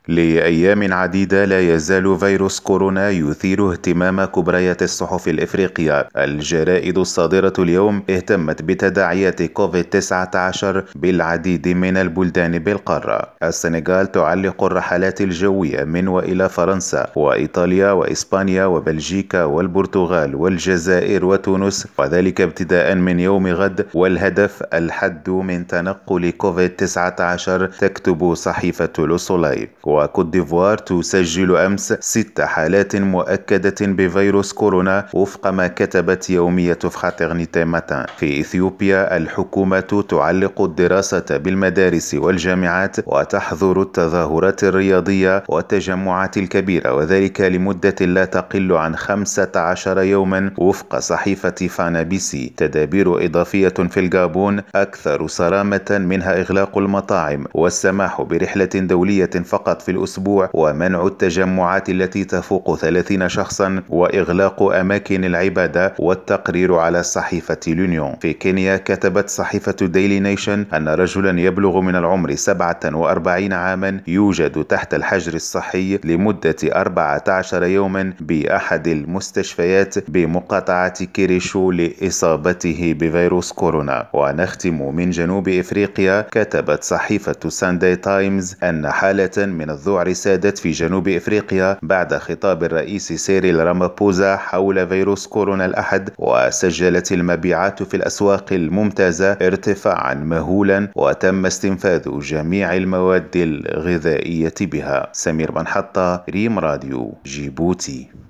لأيام عديدة لا يزال فيروس كورونا يثير اهتمام كبريات الصحف الإفريقية. الجرائد الصادرة اليوم اهتمت بتداعيات كوفيد-19 بالعديد من البلدان بالقارة. السنغال تعلق الرحلات الجوية من وإلى فرنسا وإيطاليا وإسبانيا وبلجيكا والبرتغال والجزائر وتونس، وذلك ابتداء من يوم غد، والهدف الحد من تنقل كوفيد-19، تكتب صحيفة لو سولاي. وكوت ديفوار تسجل أمس 6 حالات مؤكدة بفيروس كورونا وفق ما كتبت يومية فخاترنيتي ماتان. في إثيوبيا الحكومة تعلق الدراسة بالمدارس والجامعات وتحظر التظاهرات الرياضية والتجمعات الكبيرة، وذلك لمدة لا تقل عن 15 يوما وفق صحيفة فانا بي سي. تدابير إضافية في الغابون أكثر صرامة، منها إغلاق المطاعم والسماح برحلة دولية فقط في الأسبوع، ومنع التجمعات التي تفوق 30 شخصا، وإغلاق أماكن العبادة، والتقرير على صحيفة لونيون. في كينيا كتبت صحيفة ديلي نيشن أن رجلا يبلغ من العمر 47 عاما يوجد تحت الحجر الصحي لمدة 14 يوما بأحد المستشفيات بمقاطعة كيريشو لإصابته بفيروس كورونا. ونختم من جنوب إفريقيا. كتبت صحيفة سانداي تايمز أن حالة من الذعر سادت في جنوب إفريقيا بعد خطاب الرئيس سيريل رامابوزا حول فيروس كورونا الأحد، وسجلت المبيعات في الأسواق الممتازة ارتفاعا مهولا، وتم استنفاذ جميع المواد الغذائية بها. سمير بن حطة، ريم راديو، جيبوتي.